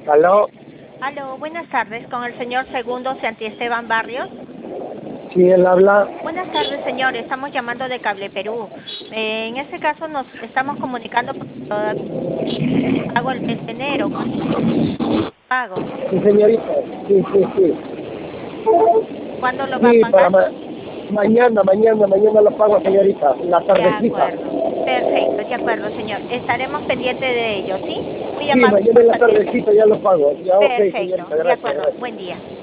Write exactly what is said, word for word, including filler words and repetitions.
¿Aló? Aló, buenas tardes, con el señor Segundo Santiesteban Barrios. Sí, él habla. Buenas tardes, señor, estamos llamando de Cable Perú. Eh, en este caso nos estamos comunicando por todavía pago el mes de enero. ¿Cuándo pago? Sí, señorita. Sí, sí, sí. ¿Cuándo lo va a Sí, para pagar? ma mañana, mañana, mañana lo pago, señorita. En la De tardecita. acuerdo, perfecto, de acuerdo, señor. Estaremos pendientes de ello, ¿sí? Muy Sí, amable mañana por en su la atención. tardecita ya lo pago. Ya, ok, Perfecto, señorita. de Gracias, acuerdo. gracias. Buen día.